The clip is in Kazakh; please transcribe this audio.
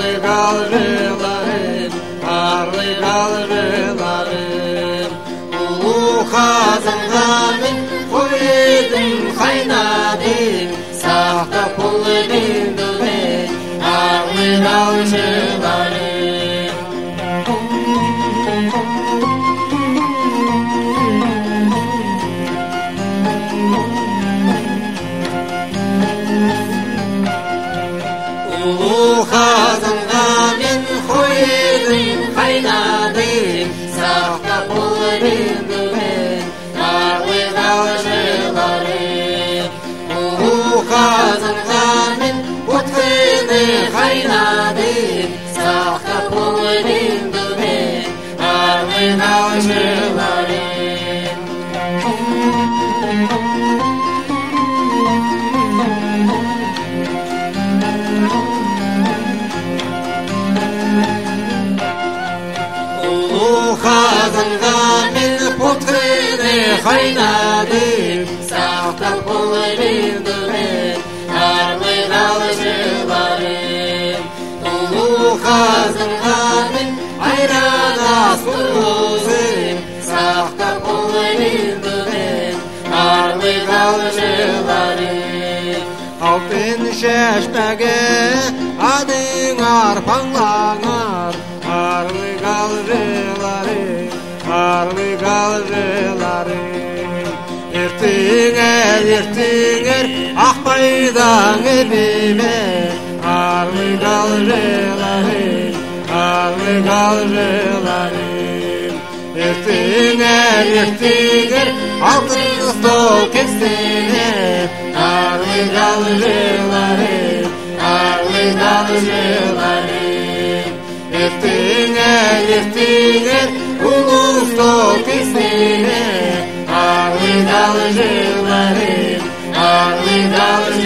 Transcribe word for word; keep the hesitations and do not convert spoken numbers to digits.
қалжыларым, арлы қалжыларым. Ұлы қазанға мен қойдым қайнадым, сақтап қолымды мен арлы қалжыларым. Қазанға мен қойдым қайнадым, сақтап қолымды мен арлы қалжыларым. Қазанға мен отқыны қайнадым, сақтап қолымды мен арлы қалжыларым. Қазанға мен отқыны қайнадым, сақтап қолымды мен арлы қалжыларым. Ұлы қазанға мен айран ас қойдым, сақтап қолымды мен арлы қалжыларым. Алтын шашпағы адың арпаңлаңар, арлы қалжыларым, арлы қалжыларым. Ертеңер, ертеңер ақпайдан ебеме, арлы қалжыларым, арлы қалжыларым. Ертеңер, ертеңер алтын стол кестене, арлы қалжыларым, арлы қалжыларым. Ертеңер, ертеңер ұлы стол кестене, арлы қалжыларым, арлы қалжыларым.